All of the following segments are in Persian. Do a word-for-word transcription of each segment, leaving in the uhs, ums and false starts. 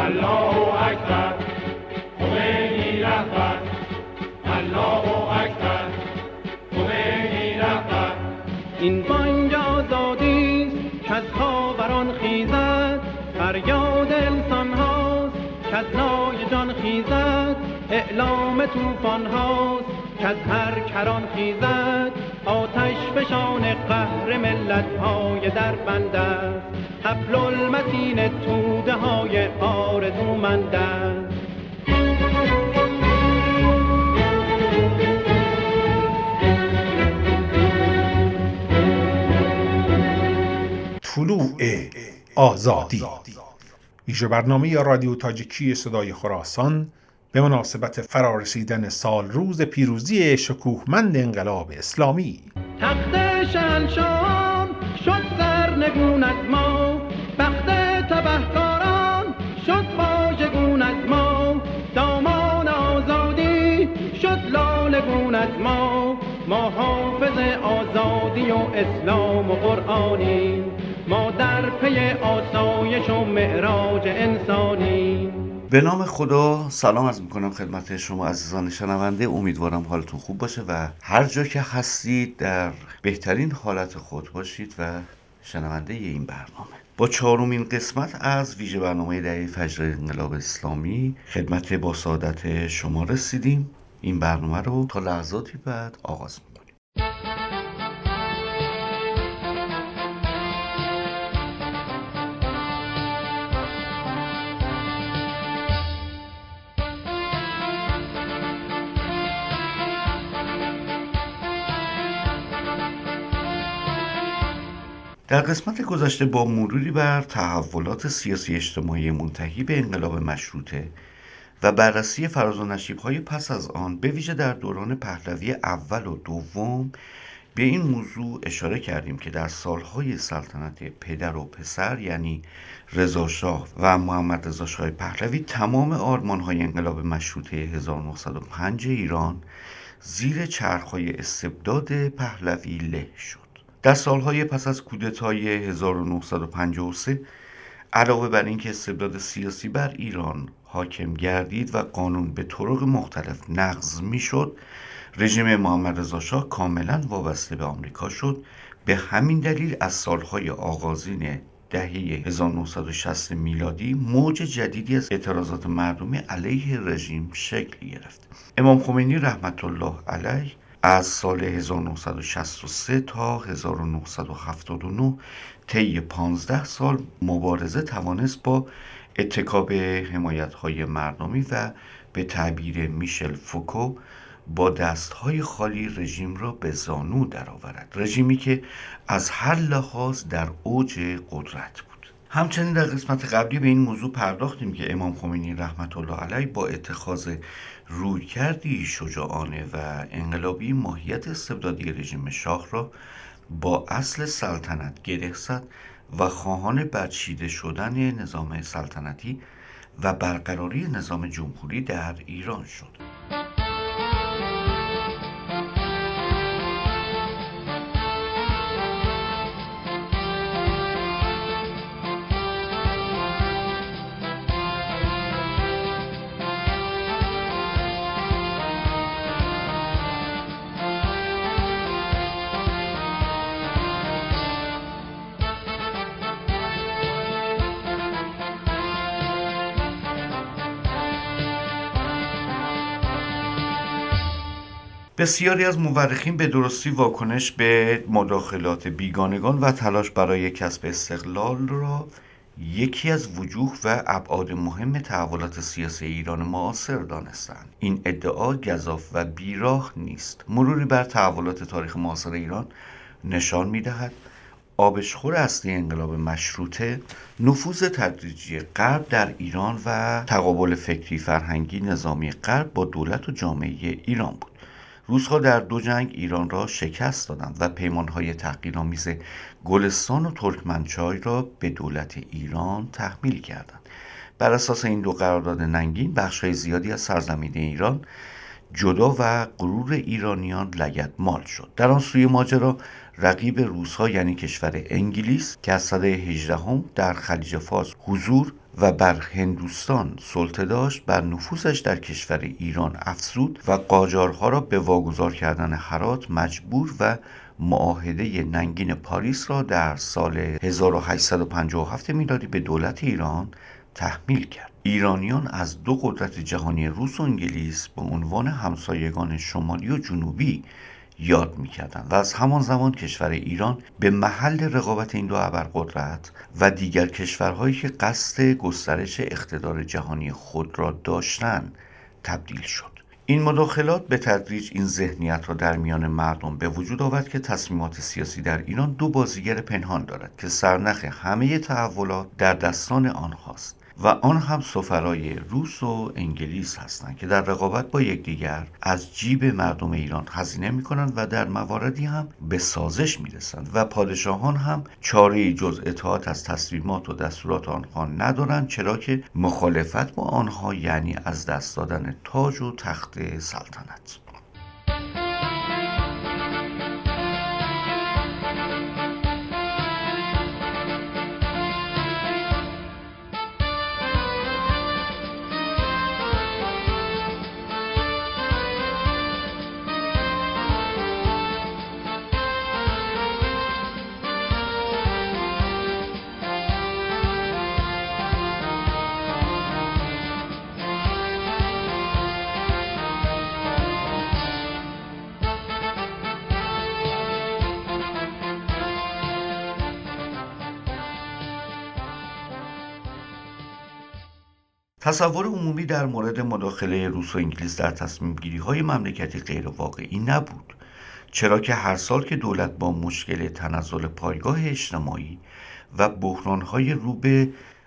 الله اکبر خمینی رهبر، الله اکبر خمینی رهبر. این بانگ آزادیست که از خاوران خیزد، فریاد انسان هاست که از نای جان خیزد، اعلام توفان هاست که از هر کران خیزد، آتش فشان قهر ملت های در بند است، حبل المتین توده های آرزومند است. طلوع آزادی، ویژه برنامه رادیو تاجیکی صدای خراسان به مناسبت فرارسیدن سال روز پیروزی شکوهمند انقلاب اسلامی. تخت شهنشاهان شد سرنگون از ما، بخت تبهکاران شد واژگون از ما، دامان آزادی شد لالگون از ما، ما حافظ آزادی و اسلام و قرآنی، ما در پی آسایش و معراج انسانی. به نام خدا سلام عرض میکنم خدمت شما عزیزان شنونده. امیدوارم حالتون خوب باشه و هر جا که هستید در بهترین حالت خود باشید و شنونده این برنامه. با چهارمین قسمت از ویژه برنامه دهه فجر انقلاب اسلامی خدمت با سعادت شما رسیدیم. این برنامه رو تا لحظاتی بعد آغاز میکنیم. در قسمت گذشته با مروری بر تحولات سیاسی اجتماعی منتهی به انقلاب مشروطه و بررسی فراز و نشیب‌های پس از آن به ویژه در دوران پهلوی اول و دوم به این موضوع اشاره کردیم که در سالهای سلطنت پدر و پسر یعنی رضا شاه و محمد رضا شاه پهلوی تمام آرمان‌های انقلاب مشروطه هزار و نهصد و پنج ایران زیر چرخ‌های استبداد پهلوی له شد. در سالهای پس از کودتای هزار و نهصد و پنجاه و سه علاوه بر اینکه استبداد سیاسی بر ایران حاکم گردید و قانون به طرق مختلف نقض میشد، رژیم محمد رضا شاه کاملا وابسته به آمریکا شد. به همین دلیل از سالهای آغازین دهه هزار و نهصد و شصت میلادی موج جدیدی از اعتراضات مردمی علیه رژیم شکل گرفت. امام خمینی رحمت الله علیه از سال هزار و نهصد و شصت و سه تا هزار و نهصد و هفتاد و نه طی پانزده سال مبارزه توانست با اتکا به حمایت‌های مردمی و به تعبیر میشل فوکو با دستهای خالی رژیم را به زانو درآورد، رژیمی که از هر لحاظ در اوج قدرت بود. همچنین در قسمت قبلی به این موضوع پرداختیم که امام خمینی رحمت الله علیه با اتخاذ رویکردی شجاعانه و انقلابی ماهیت استبدادی رژیم شاه را با اصل سلطنت گره زد و خواهان برچیده شدن نظام سلطنتی و برقراری نظام جمهوری در ایران شد. بسیاری از مورخین به درستی واکنش به مداخلات بیگانگان و تلاش برای کسب استقلال را یکی از وجوه و ابعاد مهم تحولات سیاسی ایران معاصر دانستند. این ادعا گزاف و بیراه نیست. مروری بر تحولات تاریخ معاصر ایران نشان می‌دهد آبشخور اصلی انقلاب مشروطه نفوذ تدریجی غرب در ایران و تقابل فکری فرهنگی نظامی غرب با دولت و جامعه ایران بود. روس‌ها در دو جنگ ایران را شکست دادند و پیمانهای تحقیرآمیز گلستان و ترکمنچای را به دولت ایران تحمیل کردند. بر اساس این دو قرارداد ننگین بخش‌های زیادی از سرزمین ایران جدا و غرور ایرانیان لگدمال شد. در آن سوی ماجرا رقیب روس‌ها یعنی کشور انگلیس که از سده هجدهم در خلیج فارس حضور و بر هندوستان سلطه داشت، بر نفوذش در کشور ایران افزود و قاجارها را به واگذار کردن هرات مجبور و معاهده ننگین پاریس را در سال هزار و هشتصد و پنجاه و هفت میلادی به دولت ایران تحمیل کرد. ایرانیان از دو قدرت جهانی روس و انگلیس به عنوان همسایگان شمالی و جنوبی یاد می‌کردند و از همان زمان کشور ایران به محل رقابت این دو ابرقدرت و دیگر کشورهایی که قصد گسترش اقتدار جهانی خود را داشتند تبدیل شد. این مداخلات به تدریج این ذهنیت را در میان مردم به وجود آورد که تصمیمات سیاسی در ایران دو بازیگر پنهان دارد که سرنخ همه تحولات در دستان آنهاست و آن هم سفرای روس و انگلیس هستند که در رقابت با یکدیگر از جیب مردم ایران هزینه می‌کنند و در مواردی هم به سازش می‌رسند و پادشاهان هم چاره‌ای جز اطاعت از تصمیمات و دستورات آنها ندارند، چرا که مخالفت با آنها یعنی از دست دادن تاج و تخت سلطنت. تصور عمومی در مورد مداخله روس و انگلیس در تصمیم گیری های مملکتی غیر واقعی نبود، چرا که هر سال که دولت با مشکل تنزل پایگاه اجتماعی و بحران های رو به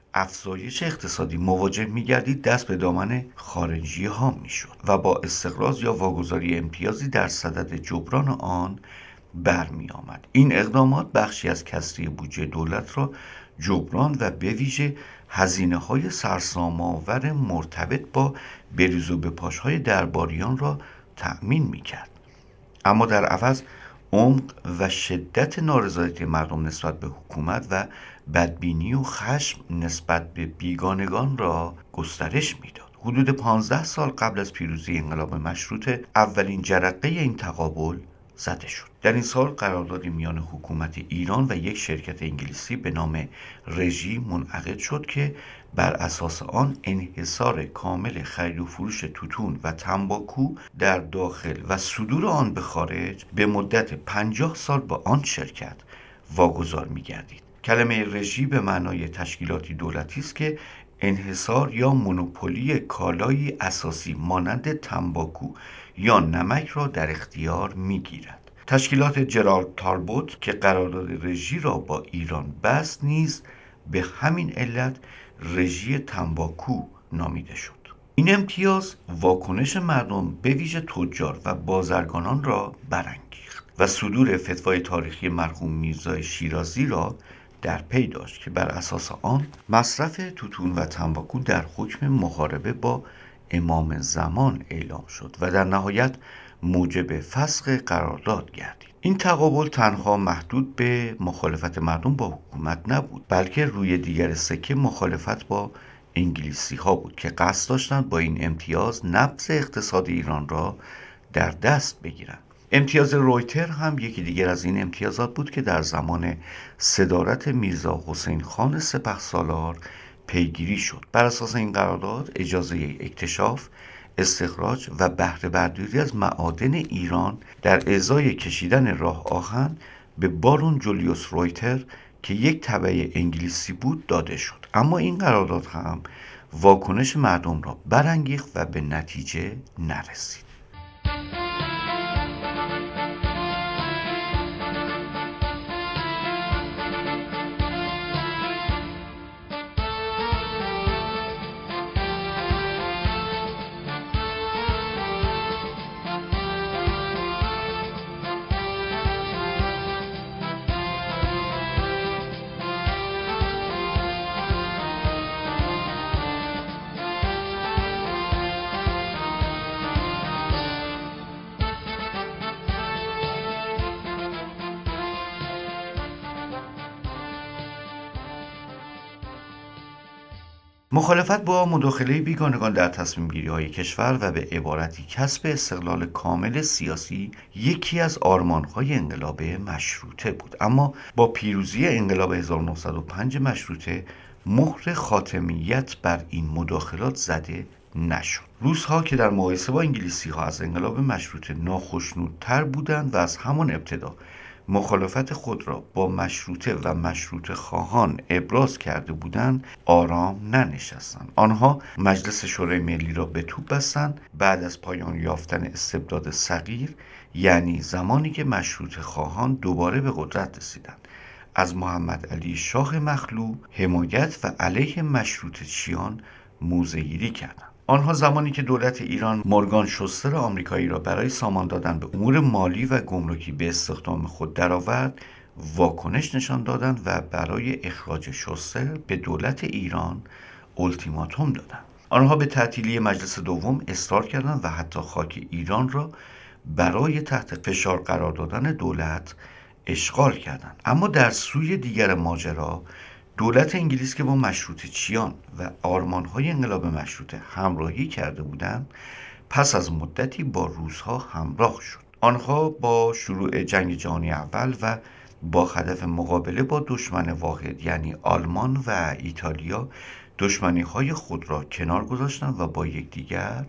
افزایش اقتصادی مواجه می گردید، دست به دامن خارجی ها می شد و با استقراض یا واگذاری امتیازی در صدد جبران آن برمی آمد. این اقدامات بخشی از کسری بودجه دولت را جبران و به ویژه هزینه‌های سرسام‌آور مرتبط با بریز و بپاش‌های درباریان را تأمین می‌کرد. اما در عوض عمق و شدت نارضایتی مردم نسبت به حکومت و بدبینی و خشم نسبت به بیگانگان را گسترش می‌داد. حدود پانزده سال قبل از پیروزی انقلاب مشروطه اولین جرقه این تقابل زده شد. در این سال قراردادی میان حکومت ایران و یک شرکت انگلیسی به نام رژی منعقد شد که بر اساس آن انحصار کامل خرید و فروش توتون و تنباکو در داخل و صدور آن به خارج به مدت پنجاه سال با آن شرکت واگذار می‌گردید. کلمه رژی به معنای تشکیلاتی دولتی است که انحصار یا مونوپولی کالایی اساسی مانند تنباکو یا نمک را در اختیار می‌گیرد. تشکیلات جرالد تالبوت که قرارداد رژی را با ایران بست نیز به همین علت رژی تنباکو نامیده شد. این امتیاز واکنش مردم به ویژه تجار و بازرگانان را برانگیخت و صدور فتوای تاریخی مرحوم میرزا شیرازی را در پی داشت که بر اساس آن مصرف توتون و تنباکو در حکم محاربه با امام زمان اعلام شد و در نهایت موجب فسخ قرارداد گردید. این تقابل تنها محدود به مخالفت مردم با حکومت نبود، بلکه روی دیگر سکه مخالفت با انگلیسی ها بود که قصد داشتند با این امتیاز نبض اقتصاد ایران را در دست بگیرند. امتیاز رویتر هم یکی دیگر از این امتیازات بود که در زمان صدارت میرزا حسین خان سپهسالار پیگیری شد. بر اساس این قرارداد اجازه اکتشاف، استخراج و بهره برداری از معادن ایران در ازای کشیدن راه آهن به بارون جولیوس رویتر که یک تبع انگلیسی بود داده شد. اما این قرارداد هم واکنش مردم را برانگیخت و به نتیجه نرسید. مخالفت با مداخله بیگانگان در تصمیم گیری های کشور و به عبارتی کسب استقلال کامل سیاسی یکی از آرمان های انقلاب مشروطه بود، اما با پیروزی انقلاب هزار و نهصد و پنج مشروطه مهر خاتمیت بر این مداخلات زده نشد. روس‌ها که در مقایسه با انگلیسی‌ها از انقلاب مشروطه ناخشنودتر بودند و از همان ابتدا مخالفت خود را با مشروطه و مشروطه خواهان ابراز کرده بودند، آرام ننشستند. آنها مجلس شورای ملی را به توپ بستند. بعد از پایان یافتن استبداد صغیر، یعنی زمانی که مشروطه خواهان دوباره به قدرت رسیدند، از محمد علی شاه مخلوع حمایت و علیه مشروطه چیان موضع‌گیری کردند. آنها زمانی که دولت ایران مورگان شوستر آمریکایی را برای سامان دادن به امور مالی و گمرکی به استخدام خود درآورد، واکنش نشان دادند و برای اخراج شوستر به دولت ایران التیماتوم دادند. آنها به تعطیلی مجلس دوم اصرار کردند و حتی خاک ایران را برای تحت فشار قرار دادن دولت اشغال کردند. اما در سوی دیگر ماجرا، دولت انگلیس که با مشروطه چیان و آرمان‌های انقلاب مشروطه همراهی کرده بودند، پس از مدتی با روس‌ها همراه شد. آنها با شروع جنگ جهانی اول و با هدف مقابله با دشمن واحد یعنی آلمان و ایتالیا دشمنی‌های خود را کنار گذاشتند و با یکدیگر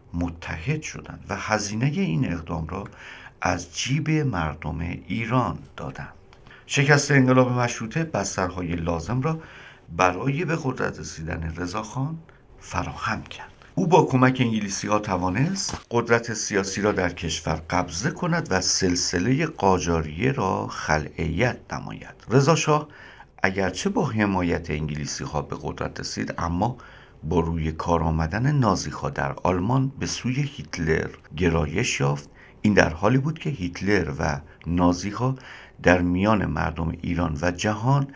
متحد شدند و هزینه این اقدام را از جیب مردم ایران دادند. شکست انقلاب مشروطه بسترهای لازم را برای به قدرت رسیدن رضاخان فراهم کرد. او با کمک انگلیسی ها توانست قدرت سیاسی را در کشور قبضه کند و سلسله قاجاریه را خلعیت نماید. رضا شاه اگرچه با حمایت انگلیسی ها به قدرت رسید، اما با روی کار آمدن نازی ها در آلمان به سوی هیتلر گرایش یافت. این در حالی بود که هیتلر و نازی ها در میان مردم ایران و جهان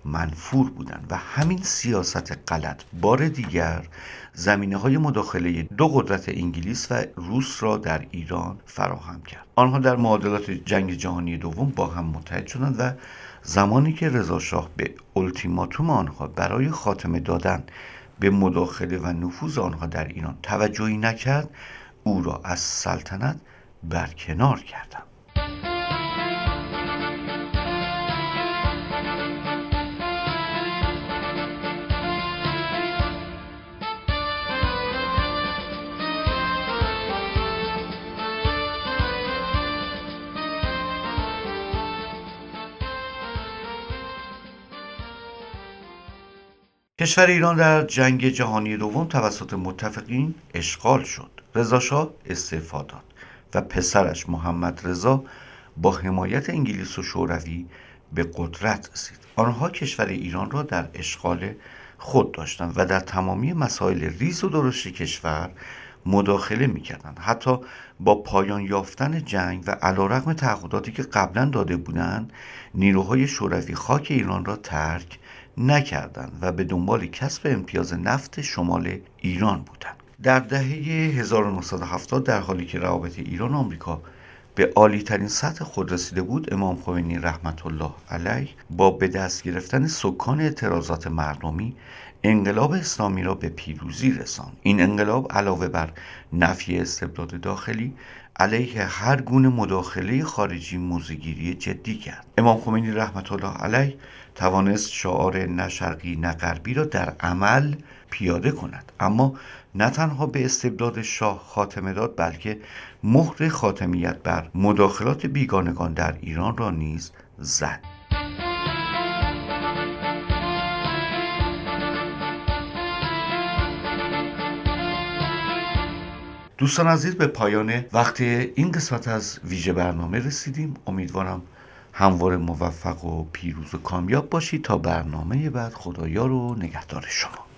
منفور بودند و همین سیاست غلط بار دیگر زمینه‌های مداخله دو قدرت انگلیس و روس را در ایران فراهم کرد. آنها در معادلات جنگ جهانی دوم با هم متحد شدند و زمانی که رضا شاه به التیماتوم آنها برای خاتمه دادن به مداخله و نفوذ آنها در ایران توجهی نکرد، او را از سلطنت برکنار کردند. کشور ایران در جنگ جهانی دوم توسط متفقین اشغال شد. رضا شاه استعفا داد و پسرش محمد رضا با حمایت انگلیس و شوروی به قدرت رسید. آنها کشور ایران را در اشغال خود داشتند و در تمامی مسائل ریز و درشت کشور مداخله می‌کردند. حتی با پایان یافتن جنگ و علیرغم تعهداتی که قبلا داده بودند، نیروهای شوروی خاک ایران را ترک نکردند و به دنبال کسب امتیاز نفت شمال ایران بودند. در دهه هزار و نهصد و هفتاد در حالی که روابط ایران و آمریکا به عالی ترین سطح خود رسیده بود، امام خمینی رحمت الله علیه با به دست گرفتن سکان اعتراضات مردمی انقلاب اسلامی را به پیروزی رساند. این انقلاب علاوه بر نفی استبداد داخلی علیه هر گونه مداخله خارجی موضع‌گیری جدی کرد. امام خمینی رحمت الله علیه توانست شعار نه شرقی نه غربی را در عمل پیاده کند، اما نه تنها به استبداد شاه خاتمه داد، بلکه مهر خاتمیت بر مداخلات بیگانگان در ایران را نیز زد. دوستان عزیز، به پایان وقت این قسمت از ویژه برنامه رسیدیم. امیدوارم همواره موفق و پیروز و کامیاب باشید. تا برنامه بعد، خدایا رو نگهدار شما.